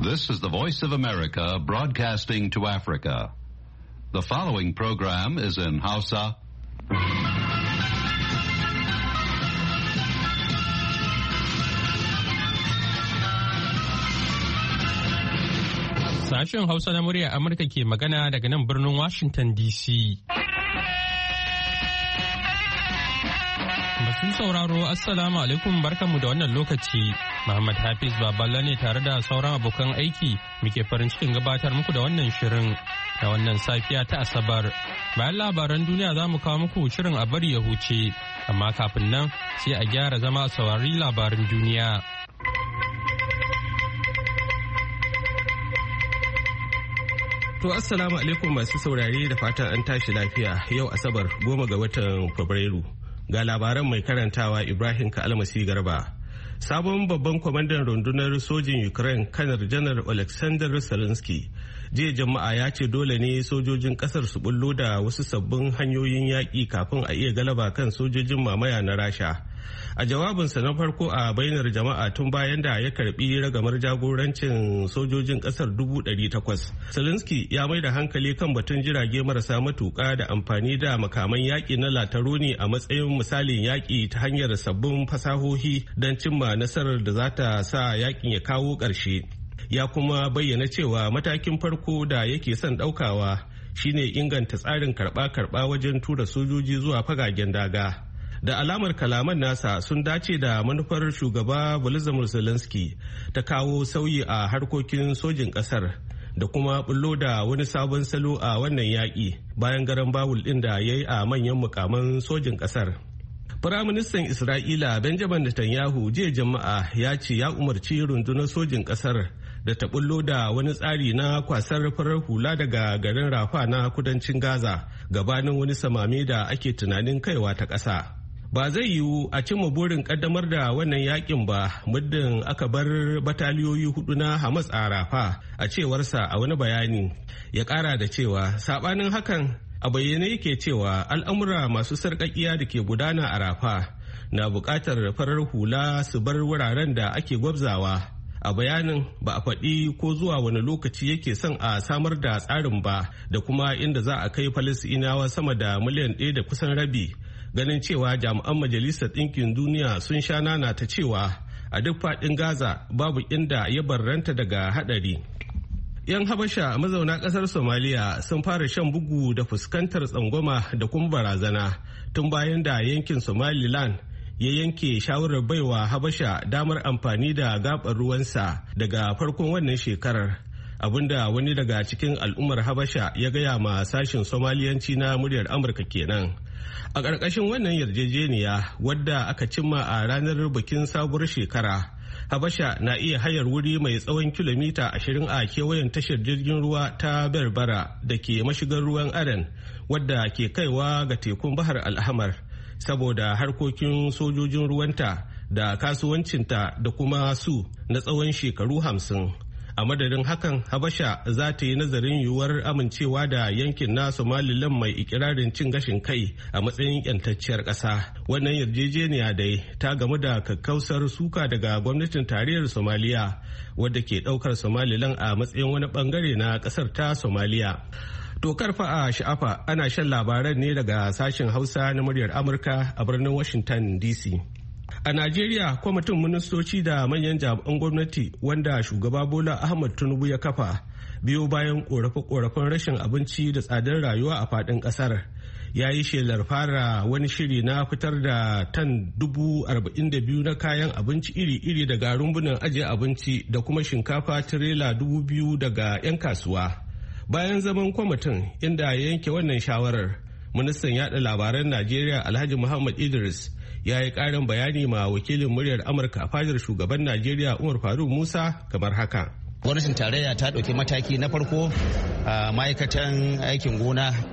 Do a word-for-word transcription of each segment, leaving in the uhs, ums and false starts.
This is the Voice of America broadcasting to Africa. The following program is in Hausa. Sashen Hausa na murya Amurka ke magana daga nan birnin Washington D C. Masu sauraro, Assalamu alaikum, barkanmu da wannan lokaci. Muhammad Hafiz Baballa ne tare da sauran abokan aiki muke farin cikin gabatar muku da wannan shirin da wannan safiya ta Asabar. Bayan labaran duniya za mu kawo muku shirin a bari ya huce, amma kafin nan sai a gyara zama a saurari labaran duniya. To assalamu alaikum masu saurare da fatan an tashi lafiya yau Asabar goma ga watan Fabrairu. Ga labaran mai karantawa Ibrahim Ka'almasi Garba. Sabon babban kwamandan rundunar sojin Ukraine kanar janar Alexander Zelensky jiya jama'a ya ce dole ne sojojin kasar su bullo da wasu sabbin hanyoyin yaƙi kafin a iya galaba kan sojojin mamaya na Rasha. A jawabinsa na farko a bainar jama'a tun bayan da ya karbi ragamar jagorancin sojojin kasar dubu ɗari takwas. Zelensky ya mai da hankali kan batun jirage marasa matuƙa da amfani da makaman yaƙi na lataroni a matsayin misalin yaƙi ta hanyar sabbin fasahohi don cimma nasarar da za ta sa yaƙin ya kawo ƙarshe. Ya kuma bayyana cewa matakin farko da yake son ɗaukawa shine inganta tsarin karɓa-karɓa wajen tura sojoji zuwa fagagen daga. Da alamar kalaman nasa sun dace da manufar shugaba Volodymyr Zelensky ta kawo sauyi a harkokin sojin kasar da kuma bullo da wani sabon salo a wannan yaƙi bayan garan bawul ɗin da ya yi a manyan mukaman sojin kasar. Firaministan Isra'ila Benjamin Netanyahu jiya jama'a ya ce ya umarci rundunar sojin kasar da ta bullo da wani tsari na kwasar farar hula daga garin Rafa na kudancin Gaza gabanin wani samame da ake tunanin kaiwa ta ƙasa. Ba zai yiwu a cimma burin kaddamar da wannan yakin ba muddin aka bar bataliyoyi hudu na Hamas a Rafa, a cewarsa a wani bayani. Ya kara da cewa sabanin hakan a bayyane yake cewa al'amura masu sarƙaƙiya da ke gudana a Rafa na buƙatar farar hula su bar wuraren da ake gwabzawa. A bayanin ba a faɗi ko zuwa wani lokaci yake son a samar da tsarin ba da kuma inda za a kai Falasɗinawa sama da miliyan ɗaya da kusan rabi. Ganin cewa jami'an Majalisar Ɗinkin Duniya sun sha nana ta cewa a duk faɗin Gaza babu inda ya barranta daga haɗari. 'Yan Habasha mazauna ƙasar Somaliya sun fara shan bugu da fuskantar tsangwama da kuma barazana tun bayan da yankin Somaliland ya yanke shawarar baiwa Habasha damar amfani da gaɓar ruwansa daga farkon wannan shekarar. Abinda wani daga cikin al'ummar Habasha ya gaya ma sashin Somaliyanci na muryar Amurka kenan. A ƙarƙashin wannan yarjejeniya wadda aka cimma a ranar bikin sabuwar shekara, Habasha na iya hayar wuri mai tsawon kilomita ashirin a kewayen tashar jirgin ruwa ta Berbera da ke mashigar ruwan Aden wadda ke kaiwa ga tekun Bahar Al'ahmar saboda harkokin sojojin ruwanta da kasuwancinta da kuma su na tsawon shekaru hamsin. A madadin hakan, Habasha za ta yi nazarin yiwuwar amincewa da yankin na Somaliland mai ikirarin cin gashin kai a matsayin yantacciyar ƙasa. Wannan yarjejeniya dai ta gamu da kakkausar suka daga gwamnatin tarayyar Somaliya wadda ke ɗaukar Somaliland a matsayin wani bangare na ƙasar ta Somaliya. To karfa a sha'afa ana shan labaran ne daga sashen Hausa na muryar Amurka a birnin Washington D C. A Najeriya, kwamitin ministoci da manyan jami'an gwamnati wanda shugaba Bola Ahmed Tinubu ya kafa biyo bayan korafe-korafen rashin abinci da tsadar rayuwa a faɗin ƙasar ya yi shelar fara wani shiri na fitar da tan dubu arba'in da biyu na kayan abinci iri-iri daga rumbunan ajiye abinci da kuma shinkafa tirela dubu biyu daga 'yan kasuwa. Bayan zaman kwamitin inda ya yanke wannan shawarar, ministan yaɗa labaran Najeriya Alhaji Muhammad Idris ya yi ƙarin bayani ma wakilin muryar Amurka a fadar shugaban Najeriya Umar Faruk Musa kamar haka. Gwamnatin tarayya ta ɗauki mataki na farko a ma'aikatan aikin gona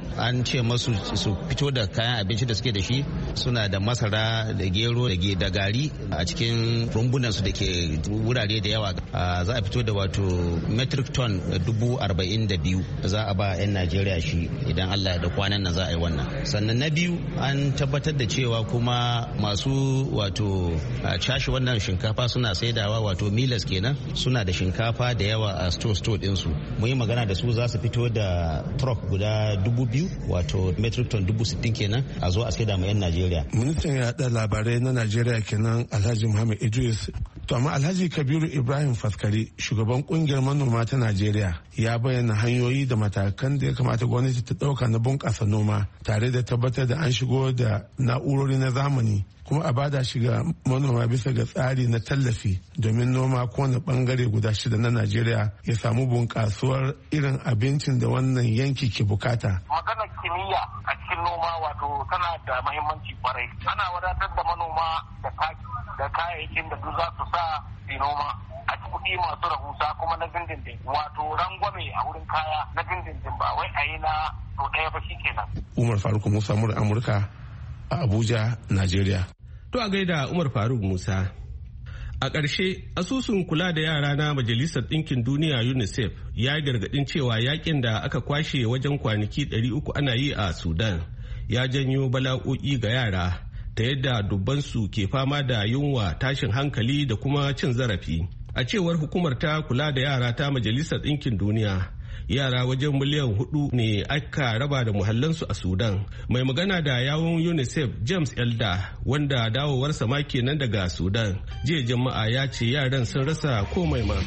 an ce masu su fito da kayan abinci da suke da shi. Suna da masara da gero da gari a cikin rumbunan su da ke wurare da yawa. Za a fito da wato metric ton dubu arba'in da biyu za a ba 'yan Najeriya shi idan Allah da kwanan nan za a yi wannan. Sannan na biyu an tabbatar da cewa kuma masu wato cashe wannan shinkafa suna saidawa wato milas kenan suna da shinkafa da yawa a store store ɗinsu. Mun yi magana da su za su fito da truck guda dubu biyu wato metric ton dubu sittin kenan a zo a saida ma 'yan Najeriya. Ministan yaɗa labarai na Najeriya kenan Alhaji Muhammad Idris. To amma Alhaji Kabiru Ibrahim Faskari shugaban kungiyar manoma ta Najeriya ya bayyana hanyoyi da matakan da ya kamata gwamnati ta ɗauka na bunƙasa noma tare da tabbatar da an shigo da na'urori na zamani kuma a bada shiga manoma bisa ga tsari na tallafi domin noma kowane bangare guda shida na Najeriya ya samu bunƙasuwar irin abincin da wannan yanki ke bukata. Maganar kimiyya a cikin noma wato tana da mahimmanci kwarai. Ana wadatar da manoma da taki da kayayyakin da duk za su sa su noma a kuɗi masu rahusa kuma na dindindin wato rangwame a wurin kaya na dindindin ba wai a yi na to ɗaya ba shikenan. Umar Faruk Musa mura Amurka a Abuja, Najeriya. To a gaida Umar Faruk Musa. A ƙarshe, asusun kula da yara na Majalisar Ɗinkin Duniya UNICEF ya gargaɗin cewa yakin da aka kwashe wajen kwanaki ɗari uku ana yi a Sudan ya janyo bala'o'i ga yara ta yadda dubbansu ke fama da yunwa, tashin hankali da kuma cin zarafi. A cewar hukumar ta kula da yara ta Majalisar Ɗinkin Duniya, yara wajen miliyan hudu ne aka raba da muhallansu a Sudan. Mai magana da yawun UNICEF James Elder, wanda dawowarsa ma kenan daga Sudan, jiya jama'a ya ce yaran sun rasa komai ma.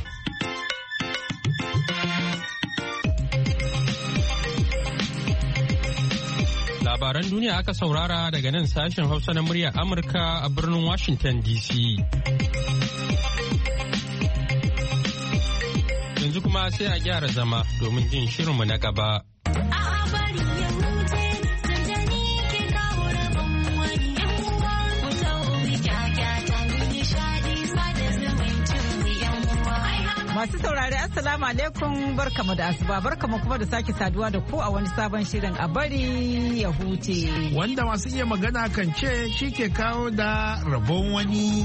Labaran duniya aka saurara daga nan sashen Hausa na muryar Amurka a birnin Washington D C. Yanzu kuma sai a gyara zama domin jin shirinmu na gaba. Masu saurari Assalamu alaikum barkamu da asuba barkamu kuma da sake saduwa da ku a wani sabon shirin a bari ya huce. Wanda masu iya magana kan ce shi ke kawo da rabon wani.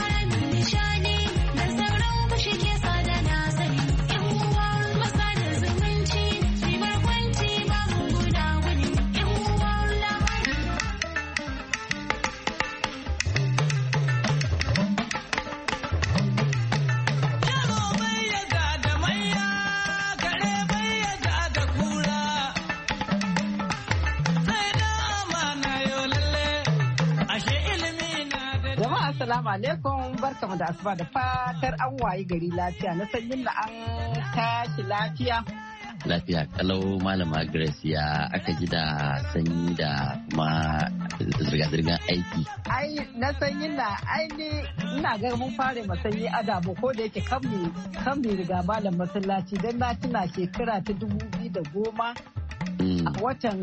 Assalamu alaikum barkamu da asuba da fatar an wayi gari lafiya na sanyin da an tashi lafiya. Lafiya kalau malama Grace ya aka ji da sanyi da kuma zirga-zirgar aiki. Ai na sanyin na aini ina ga mun fara masanyi adabu ko da yake kan mi kan mi riga malam masallaci dan na tuna shekara ta dubu biyu da goma a watan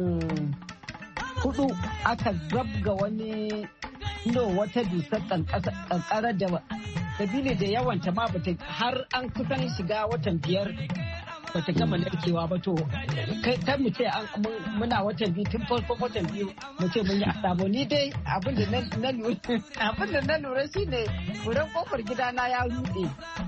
hudu aka zabga wani no wata dusar kankara da sabili da yawanta ma bata har an kusan shiga watan biyar bata gama narkewa ba to kan mu ce muna watan biyu tun farko watan biyu mu ce mun yi asabo ni dai abinda na lura abinda na lura shine furen kofar gidana ya rude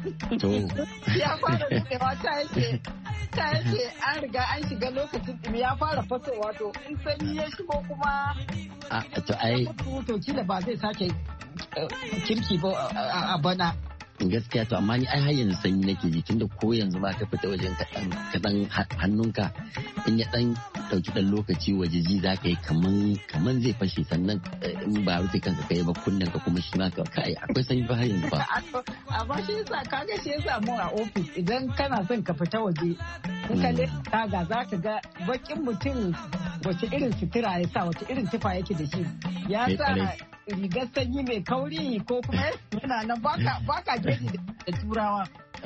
ya fara rudewa ta yake ta yake an riga an shiga lokacin dumi ya fara fasowa to in sanyi ya shigo kuma to ai to kila ba zai sake kirki ba a bana gaskiya to amma ni ai har yanzu sanyi nake ji tunda ko yanzu ba ka fita wajen kaɗan hannunka in ya dan dauki dan lokaci waje ji za ka yi kaman kaman zai fashe sannan in ba rufe kanka kai ba kunnen ka kuma shi ma ka kai akwai sanyi ba har yanzu ba amma shi yasa kaga shi yasa mu a office idan kana son ka fita waje in ka leka ga za ka ga bakin mutum wace irin sutura ya sa wace irin tufa yake da shi ya sa rigar sanyi mai kauri ko kuma yana nan baka jeji da turawa.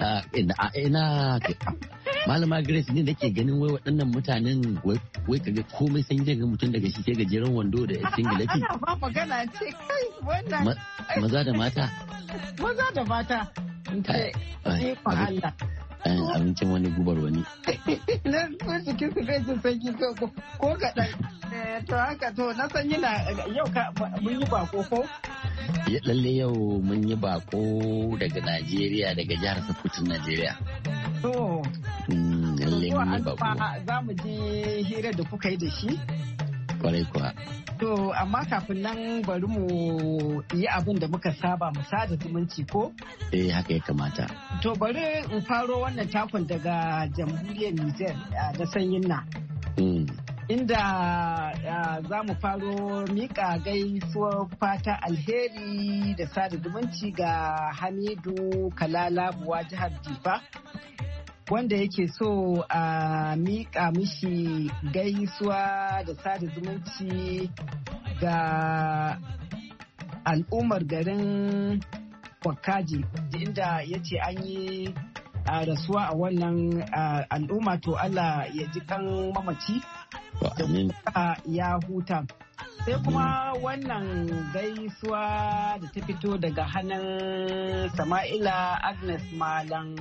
Ina malama Grace ne da ke ganin wai waɗannan mutanen wai kaga komai sanyi daga mutum daga shi sai gajeren wando da singileti. Ana ba magana ce kai wannan. Maza da mata. Maza da mata. Kai, Allah. abincin wani gubar wani. Na so cikin su bai jin sanyi ko kaɗan. To haka to na san yana yau ka mun yi bako ko? Lalle yau mun yi bako daga Najeriya daga jihar Sokoto Najeriya. To. Lalle mun yi bako. Za mu ji hira da kuka yi da shi? Kwarai kuwa. To amma kafin nan bari mu yi abin da muka saba mu sada zumunci ko? Eh haka ya kamata. To bari in faro wannan takon daga jamhuriyar Nijar na sanyin na. Inda za mu faro mika gaisuwar fata alheri da sada zumunci ga Hamidu Kalalabuwa jihar Difa. Wanda yake so a miƙa mishi gaisuwa da sada zumunci ga al'ummar garin Kwakaji inda ya ce an yi rasuwa a wannan al'umma to Allah ya ji kan mamaci da ya huta. Sai kuma wannan gaisuwa da ta fito daga hannun Sama'ila Agnes Malam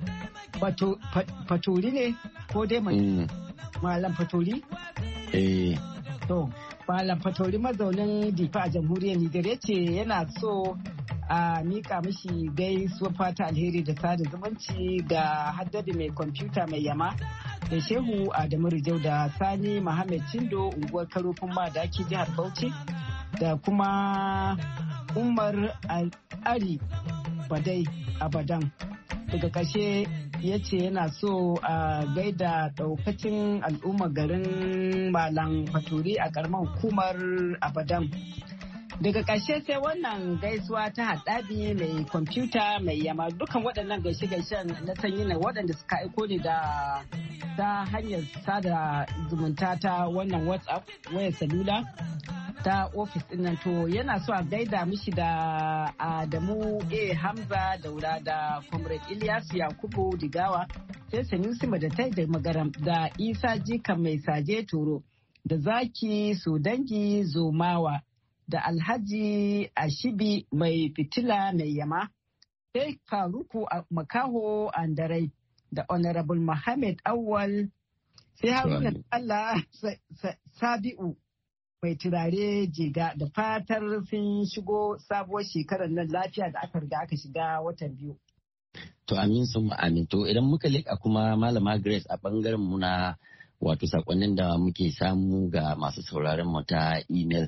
Faturi ne ko dai mai Malam Faturi? Eh. To, Malam Faturi mazaunin Difa a jamhuriyar Nijar ya ce yana so a mika mishi gaisuwa fata alheri da sada zumunci ga haddadi mai kwamfuta mai yama da Shehu Adamu Rijau da Sani Muhammad Cindo unguwar Karofin Madaki jihar Bauchi da kuma Umar Ari Badai Abadan. Daga ƙarshe ya ce yana so a gaida daukacin al'ummar garin Malam Faturi a karamar hukumar Abadan. Daga ƙarshe sai wannan gaisuwa ta haɗabi mai kwamfuta mai yama dukan waɗannan gaishe-gaishen na sanyi na waɗanda suka aiko ne da ta hanyar sada zumunta ta wannan WhatsApp wayar salula ta ofis ɗin nan to yana so a gaida mishi da Adamu A Hamza Daura da Comrade Ilyasu Yakubu Digawa sai Sanusi Madatai da Magaram da Isa Jika Mai Saje Toro da Zaki Sodangi Zomawa da Alhaji Ashibi Mai Fitila Mai Yama sai Faruku Makaho Andarai da Honorable Muhammad Awal sai Haruna Allah Sabi'u mai turare jiga da fatar sun shigo sabuwar shekarar nan lafiya da aka riga aka shiga watan biyu. To amin sun amin to idan muka leƙa kuma Malama Grace a bangaren mu na wato sakonnin da muke samu ga masu sauraron mu ta email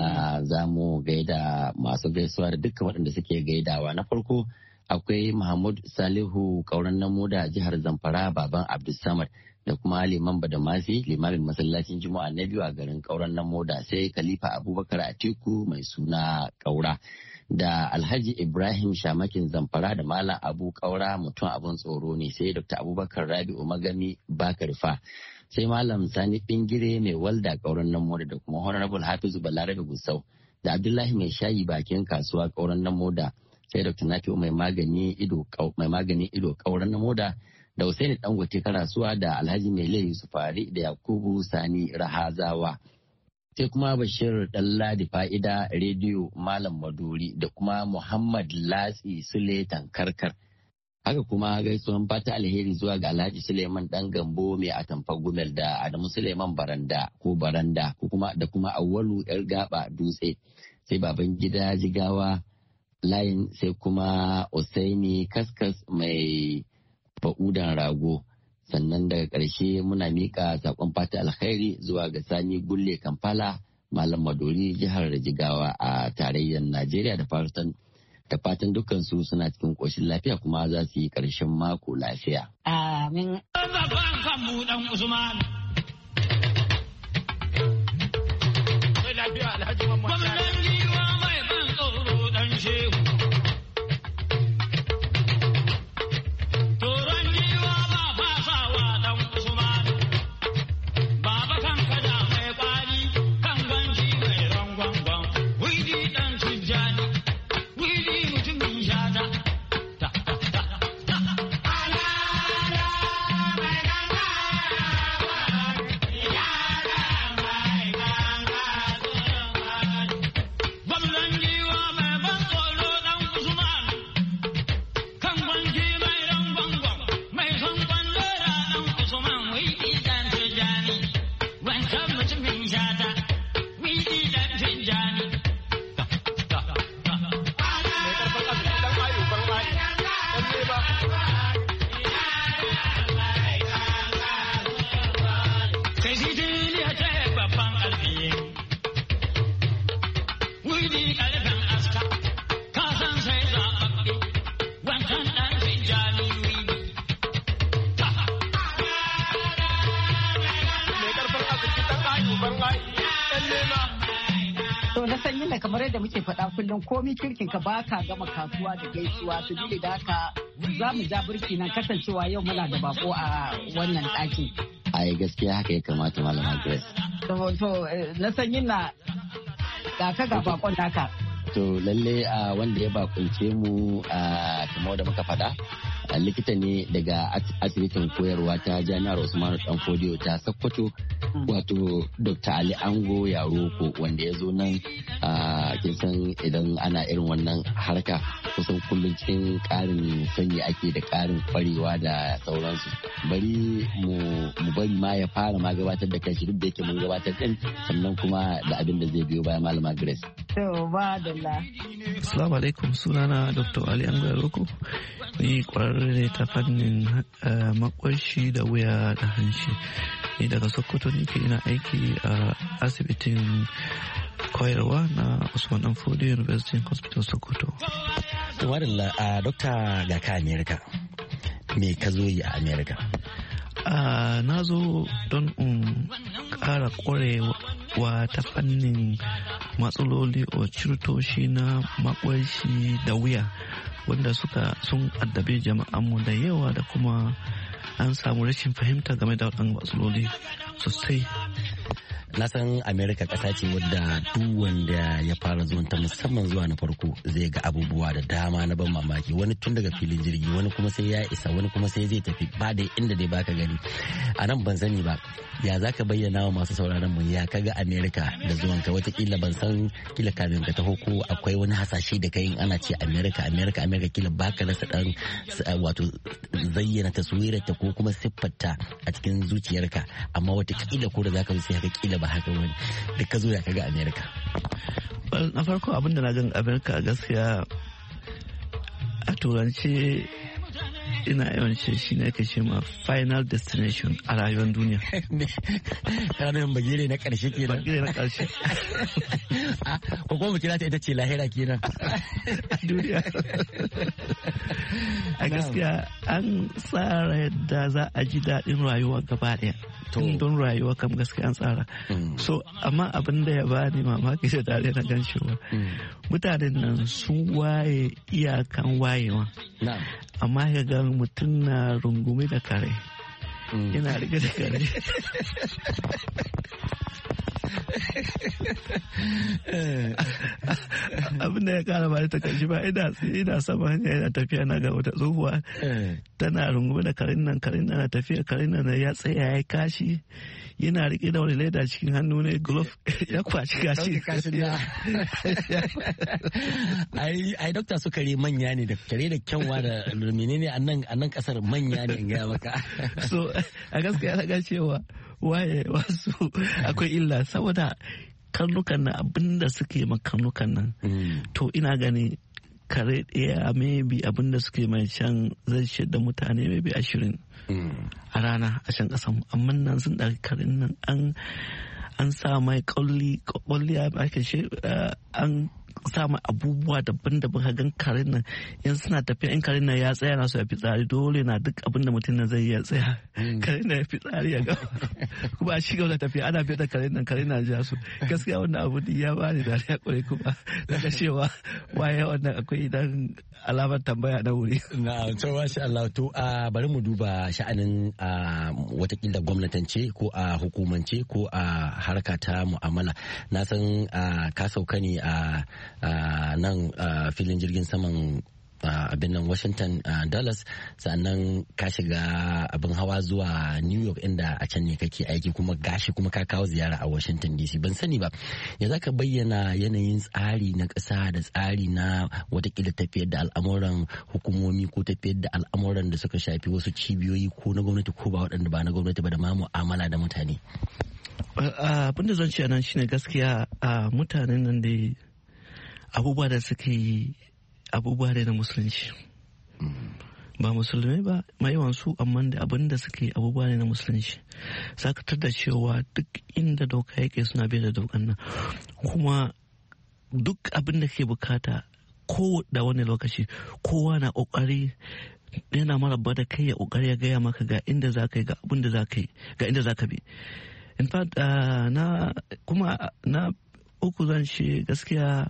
za mu gaida masu gaisuwa da dukkan waɗanda suke gaidawa. Na farko akwai Mahmud Salihu Kauran Namo da jihar Zamfara baban Abdulsamad da kuma liman Badamasi limamin masallacin Juma'a na biyu a garin Kauran Namo da sai Khalifa Abubakar Atiku mai suna Kaura da Alhaji Ibrahim Shamakin Zamfara da Malam Abu Kaura mutum abun tsoro ne sai Dr. Abubakar Rabi'u Magami Bakarfa sai Malam Sani Bingire mai walda Kauran Namo da kuma Honorable Hafizu Balarabe Gusau da Abdullahi mai shayi bakin kasuwa Kauran Namo da sai Doctor Nafi'u mai magani ido mai magani ido Kauran Namo da da Hussaini Dangote Karasuwa da Alhaji Mele Yusufari da Yakubu Sani Rahazawa. Sai kuma Bashir Dalladi Fa'ida Rediyo Malam Maduri da kuma Muhammad Latsi Sule Tankarkar. Haka kuma gaisuwan fata alheri zuwa ga Alhaji Suleiman Dan Gambo mai atamfa Gumel da Adamu Suleiman Baranda ko Baranda ko kuma da kuma Awwalu Yar Gaba Dutse. Sai baban gida Jigawa Layin sai kuma Usaini Kaskas mai Ba'udan Rago sannan daga ƙarshe muna miƙa saƙon fata alkhairi zuwa ga Sani Gulle Kampala Malam Madori jihar Jigawa a tarayyar Najeriya da fatan da fatan dukkan su suna cikin ƙoshin lafiya kuma za su yi ƙarshen mako lafiya. Amin. Gwamnan giwa mai ban tsoro yake kamar yadda muke faɗa kullum komi kirkin ka baka gama kasuwa da gaisuwa su bi da haka za mu ja birki nan kasancewa yau muna da bako a wannan ɗakin. Ai gaskiya haka ya kamata malama Grace. To na san yana ga ka ga bakon naka. To lalle a wanda ya bakunce mu a kamar da muka faɗa likita ne daga asibitin koyarwa ta jami'ar Usmanu Danfodiyo ta Sokoto wato Doctor Ali Ango Yaroko wanda ya zo nan kin san idan ana irin wannan harka kusan kullum cikin ƙarin sanyi ake da ƙarin kwarewa da sauransu bari mu bari ma ya fara ma gabatar da kanshi duk da yake mun gabatar din sannan kuma da abin da zai biyo bayan malama Grace. To ba da la. Assalamu alaikum sunana Doctor Ali Ango Yaroko ni kwararre ne ta fannin makwashi da wuya da hanshi ni daga Sokoto nake ina aiki a asibitin koyarwa na Usman Danfodiyo University Hospital Sokoto. To wadanda a dokta ga ka America me ka zo yi a America? Na zo don in kara kwarewa ta fannin matsaloli o cirtoshi na makwashi da wuya wanda suka sun addabe jama'anmu da yawa da kuma an samu rashin fahimta game da waɗannan matsaloli sosai. Na san America ƙasa ce wadda duk wanda ya fara zuwan ta musamman zuwa na farko zai ga abubuwa da dama na ban mamaki wani tun daga filin jirgi wani kuma sai ya isa wani kuma sai zai tafi ba da inda dai baka gani a nan ban sani ba ya za ka bayyana wa masu sauraron mu ya kaga America da zuwan ka watakila ban san kila kamin ka taho ko akwai wani hasashe da kai ana ce America America America kila baka rasa dan wato zayyana taswirar ta ko kuma siffarta a cikin zuciyarka amma watakila ko da zaka zo sai ka kila ba haka wani da ka zo ya kaga America. Na farko abin da na gan America gaskiya a turance ina yawanci shi ne ake ce ma final destination a rayuwar duniya. Ranar bagire na karshe kenan. Bagire na karshe. Ko kuma mu kira ta ita ce lahira kenan. Duniya. A gaskiya an tsara yadda za a ji daɗin rayuwa gaba ɗaya. Don rayuwa kam gaskiya an tsara. So amma abin da ya bani mamaki da dare na gan cewa mutanen nan sun waye iyakan wayewa. Amma ya ga mutum na rungume da kare yana rike da kare abin da ya kara ba ta kashi ba ina sama hanya yana tafiya na ga wata tsohuwa tana rungume da karin nan karin nan na tafiya karin nan ya tsaya ya kashi yana rike da wani leda cikin hannu ne glove ya kwaci kashi ai dokta su kare manya ne da kare da kyanwa da menene a nan kasar manya ne in gaya maka so a gaskiya na ga cewa waye wasu akwai illa saboda karnukan nan abinda suke ma karnukan nan to ina gani kare ɗaya maybe abinda suke mai can zai ce da mutane maybe ashirin a rana a can ƙasan amma nan sun ɗauki karin nan an an sa mai ƙwalli ƙwalli a ake ce an sa mai abubuwa daban-daban ka gan karin nan yan suna tafiya in karin nan ya tsaya na so ya fitsari dole na duk abin da mutum nan zai ya tsaya karin nan ya fitsari ya gaba kuma a shiga da tafiya ana fiye da karin nan karin nan ja su gaskiya wannan abu ya ba ni dariya kwarai kuma daga cewa waye wannan akwai idan alamar tambaya na wuri. Na to masha Allah to bari mu duba sha'anin watakila gwamnatance ko a hukumance ko a harka ta mu'amala na san ka sauka ne a nan filin jirgin saman abin nan Washington Dallas sannan ka shiga abin hawa zuwa New York inda a can ne kake aiki kuma gashi kuma ka kawo ziyara a Washington D C ban sani ba ya zaka bayyana yanayin tsari na ƙasa da tsari na watakila tafiyar da al'amuran hukumomi ko tafiyar da al'amuran da suka shafi wasu cibiyoyi ko na gwamnati ko ba waɗanda ba na gwamnati ba da ma mu'amala da mutane. Abin da zan ce nan shine gaskiya mutanen nan da abubuwa da suke yi abubuwa da na musulunci ba musulmai ba mai yawansu amma da abin da suke abubuwa ne na musulunci sakatar da cewa duk inda doka yake suna bai da dokan nan kuma duk abin da ke bukata ko da wani lokaci kowa na kokari yana maraba da kai ya kokari ya gaya maka ga inda za ka yi ga abin da za ka yi ga inda za ka bi in fact na kuma na uku zan ce gaskiya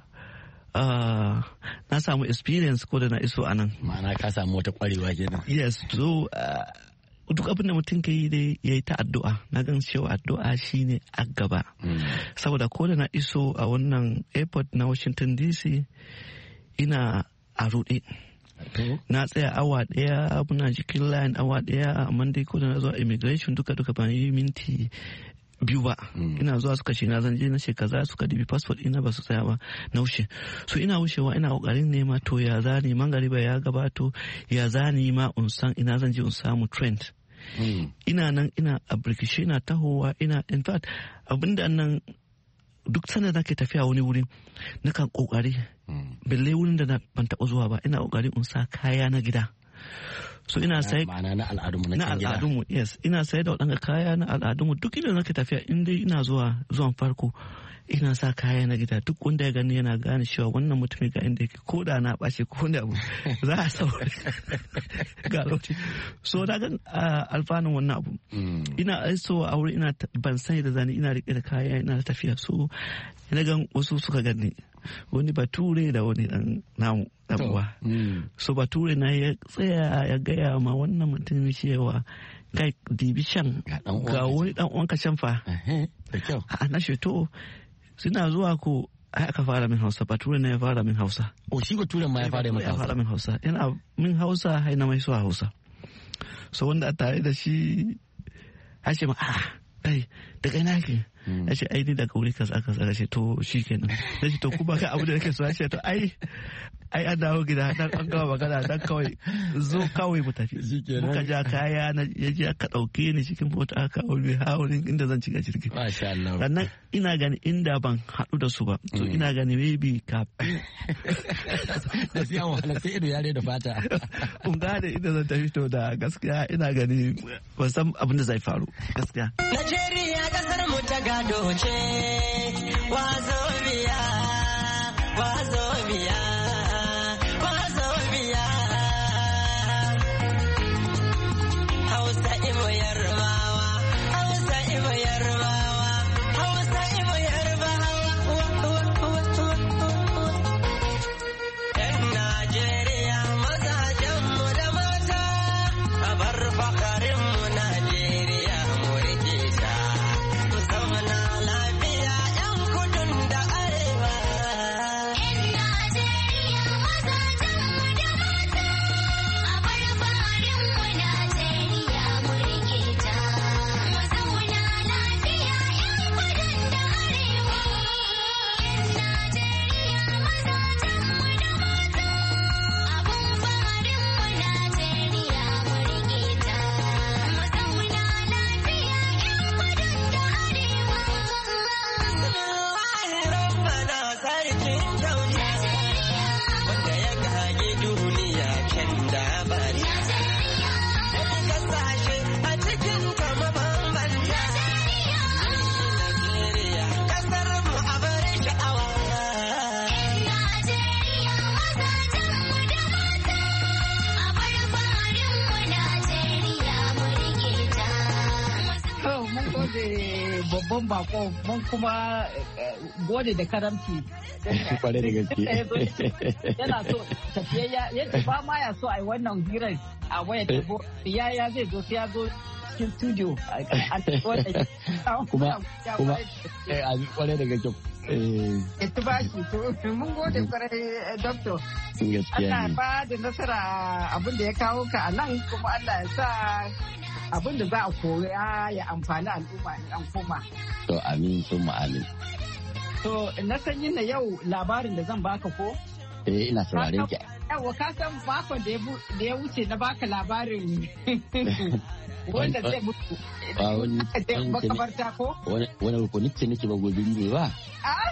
Uh, na samu experience ko da na iso a nan. Ma'ana ka samu wata kwarewa kenan. Yes, so uh, duk abin da mutum ka yi dai ya yi ta addu'a. Na gan cewa addu'a shine a gaba. Mm. Saboda ko da na iso a wannan airport na Washington D C ina a ruɗe. Okay. Na tsaya awa ɗaya muna jikin line awa ɗaya amma dai ko da na zo immigration duka duka ban yi minti biyu ba. Mm. Ina zuwa suka ce na zan je na ce kaza suka dibi passport ina ba su tsaya ba na wuce. So ina wucewa ina kokarin nema to ya zani mangariba ya gabato ya zani ma in san ina zan je in samu trend. Mm. Ina nan ina a birkishi ina tahowa ina in fact abinda nan duk sanda nake tafiya wani wuri nakan kokari mm. balle wurin da ban taɓa zuwa ba ina kokari in sa kaya na gida. So ina sai ma'ana na al'adunmu na na al'adunmu yes ina sai da waɗanga kaya na al'adunmu duk inda nake tafiya in dai ina zuwa zuwan farko ina sa kaya na gida duk wanda ya gani yana gane cewa wannan mutumin ga inda yake ko da na ɓace ko da abu za a saurari ga lokaci so da gan alfanun wannan abu ina aiso a wuri ina ban sani da zani ina riƙe da kaya ina tafiya so ina gan wasu suka gani wani bature da wani dan namu uwa. So bature na ya tsaya ya gaya ma wannan mutum cewa kai dibishan ga wani dan uwanka can fa. A na to suna zuwa ko ai aka fara min Hausa bature na ya fara min Hausa. O shi bature ma ya fara min Hausa. Ya fara min Hausa. Yana min Hausa hai na mai so Hausa. So wanda a tare da shi hashe ma ah kai daga ina yake. Ya ce ai ni daga wuri kaza aka tsara ce to shi kenan. Ya ce to kuma kai abu da yake so ya ce to ai ai an dawo gida dan an gama magana dan kawai zo kawai mu tafi. Muka ja kaya na ya je aka dauke ni cikin mota aka aure haurin inda zan shiga jirgi. Masha Allah. Sannan ina gani inda ban haɗu da su ba. To ina gani maybe kafin. Da siya wahala sai ido yare da fata. Kun gane inda zan tafi to da gaskiya ina gani ban san abin da zai faru gaskiya. Najeriya kasar mu ta gado ce wazo biya wazo biya wazo biya Hausa Ibo Yarbawa Hausa Ibo Yarbawa Hausa Ibo Yarbawa Yan Najeriya mazajen mu da mata a bar fakarin mu Najeriya mu rike ta mu zauna lafiya yan kudun da arewa. Yan Najeriya mazajen mu da mata a bar fakarin mu Najeriya mu rike ta mu zauna lafiya yan kudun da arewa. Yan Najeriya mazajen mu da mata abun farin mu Najeriya mu rike ta mu zauna lafiya yan kudun da arewa. Bismillahi rabbana sarkin kyauta wanda ya kage duniya kyan da bari. Kasashe a cikin ta mabambanta. Najeriya kasar mu a bari sha'awa. Najeriya mazajen mu da mata a bar farin mu Najeriya mu rike ta. To mun gode babban bako mun kuma eh, gode da karamci. Kwarai da gaske. Yana so tafiyayya yadda ba ma ya so a yi wannan hirar a waya tabo ya ya zai zo sai ya zo cikin studio. Kuma kuma eh a kwarai da gaske. Eh Ita ba shi to mun gode kwarai eh, doctor. gaskiya Allah ne. ba da nasara abin da ya kawo ka a nan kuma Allah ya sa abin da za a koya ya amfani al'umma in an koma. To amin sun amin. To na san yin na yau labarin da zan baka ko? Eh ina sauraren ki. Yawa ka san makon da ya bu- da ya wuce na baka labarin wanda zai mutu. Ba wani Aka je makabarta ko? wani wani rukuni ce nake ba gobiri ne ba. Ah!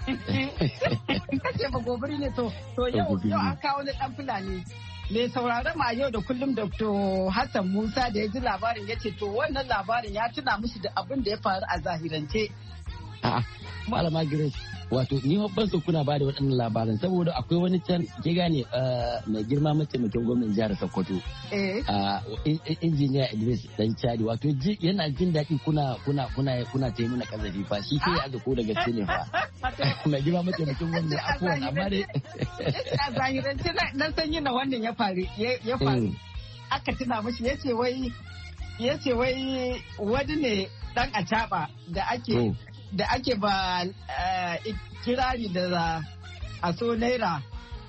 Kace ba gobiri ne to to yau Gobiri. yau an kawo na dan fulani. Me sauraron ma yau da kullum Doctor Hassan Musa da ya ji labarin ya ce to wannan labarin ya tuna mushi da abin da ya faru a zahirance. A'a Malama Grace wato ni ban so kuna bada waɗannan labaran saboda akwai wani can ke gane mai girma mataimakin gwamnan jihar Sokoto injiniya Idris dan Chadi wato yana jin daɗi kuna kuna kuna kuna ta yi mana kazafi fa shi kai aga ko daga ce ne fa mai girma mataimakin gwamnan afuwan amma dai a zahirance na san yin wannan ya faru ya faru aka tuna mashi yace wai yace wai wani ne dan acaba da ake da ake ba kirari da a so naira.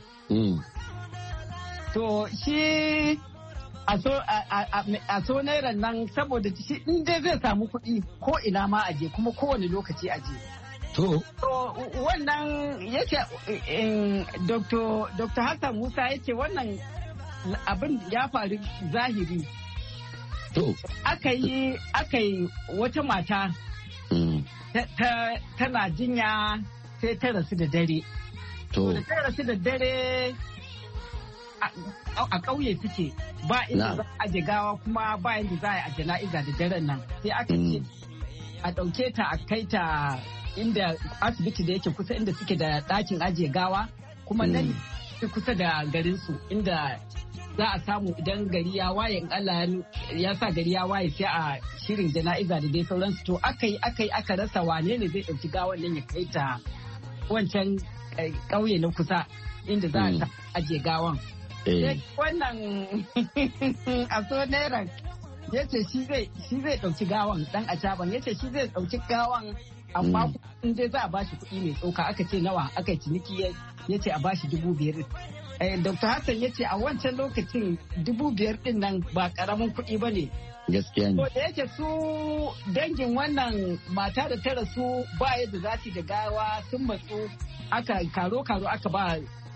To shi a so naira nan saboda shi inda zai samu kuɗi ko ina ma aje kuma kowane lokaci aje. To. Wannan yake Doctor Hassan Musa yake wannan abin ya faru zahiri. To. Aka yi wata mata. Tana jinya sai ta rasu da dare. To. Da ta rasu da dare a ƙauye suke ba inda za a aje gawa kuma ba inda za a jana'iza da daren nan. Sai aka ce a ɗauke ta a kai ta inda asibiti da yake kusa inda suke da ɗakin ajiye gawa kuma nan kusa da garinsu inda za a samu idan gari ya waye in Allah ya sa gari ya waye sai a shirin jana'iza da dai sauransu to aka yi aka yi aka rasa wane ne zai ɗauki gawan nan ya kai ta wancan ƙauye na kusa inda za a ajiye gawan. Wannan a so naira ya ce shi zai ɗauki gawan ɗan acaban ya ce shi zai ɗauki gawan amma in dai za a bashi kuɗi mai tsoka aka ce nawa aka yi ciniki ya ce a bashi dubu biyar. Doctor Hassan ya ce a wancan lokacin dubu biyar din nan ba karamin kuɗi ba ne. Gaskiya ne. Da yake su dangin wannan mata da ta rasu ba yadda za su da gawa sun matsu aka karo-karo aka ba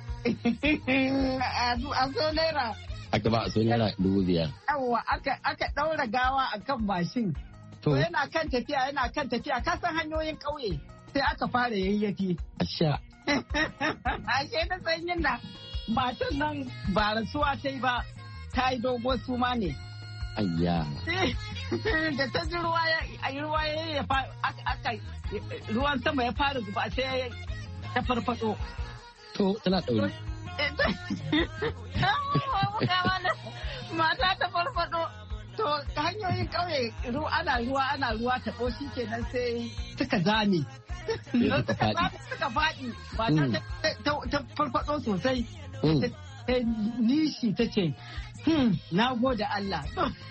a so naira. Aka ba a so naira dubu biyar. Yawwa aka ɗaura gawa a kan mashin. To yana kan tafiya yana kan tafiya ka san hanyoyin ƙauye sai aka fara yayyafi. Asha. Ashe na san yin na. Matan nan ba rasuwa ta yi ba ta yi dogon suma ne. Ayya. Da ta ji ruwa ya aka ruwan sama ya fara zuba sai ta farfado. To tana ɗauri. Mata ta farfado. To hanyoyin ƙauye ana ruwa ana ruwa taɓo shi kenan sai suka zame. Suka faɗi mata ta farfado sosai. Ta nishi ta ce, na gode Allah.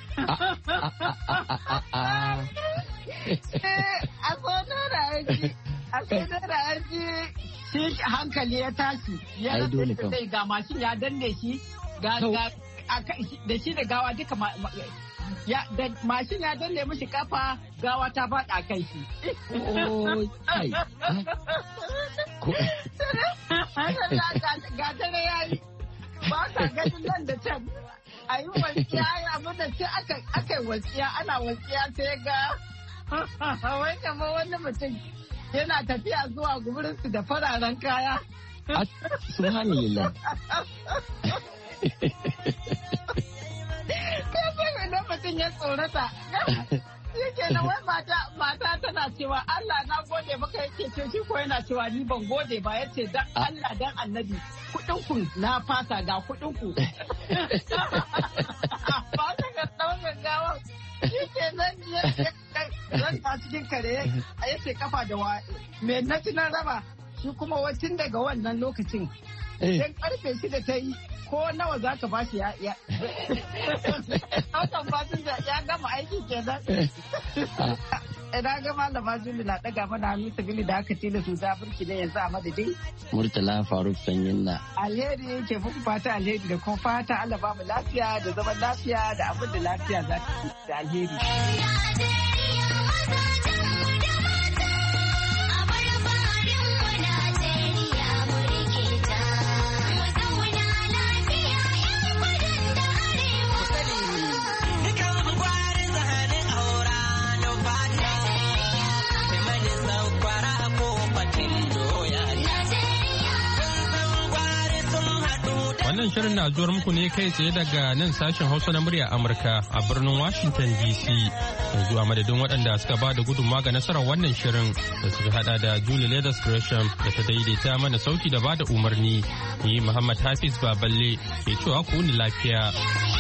A tsoron ra'ayi, a tsoron ra'ayi shi hankali ya tashi. Ya rasa sai ga mashin ya danne shi, da shi da gawa duka da mashin ya danne mishi kafa gawa ta faɗa kai shi. Ga dare ya yi ba ka ganin nan da can a yi walƙiya abin da sai aka yi walƙiya ana walƙiya sai ga wai kamar wani mutum yana tafiya zuwa guburinsu da fararen kaya. Subhanallah. Kafin idan mutum ya tsorata. Yake na wai mata tana cewa Allah na gode maka yake ce shi ko yana cewa ni ban gode ba yace dan Allah dan annabi kudin ku na fasa ga kudin ku. Ba ta ga tsawon gawa yake nan ya ta cikin kare a yace kafa da wa me na tunan raba shi kuma wacin daga wannan lokacin idan karfe shida ta yi ko nawa za ka bashi ya ya ɗaukan fasinja ya gama aiki kenan. Ina ga malama Juli na ɗaga mana hannu sabili da aka tilo su burki ne yanzu a madadin. Murtala Faruk Sanyin na. Alheri ke muku fata alheri da kuma fata Allah ba mu lafiya da zaman lafiya da abin da lafiya za ta da alheri. Wannan wannan shirin na zuwar muku ne kai tsaye daga nan sashen Hausa na murya Amurka a birnin Washington D C. Yanzu a madadin waɗanda suka ba da gudunmawa ga nasarar wannan shirin da suka hada da Julie Leathers Gresham da ta daidaita mana sauti da ba da umarni. Ni Muhammad Hafiz Baballe ke cewa ku ni lafiya.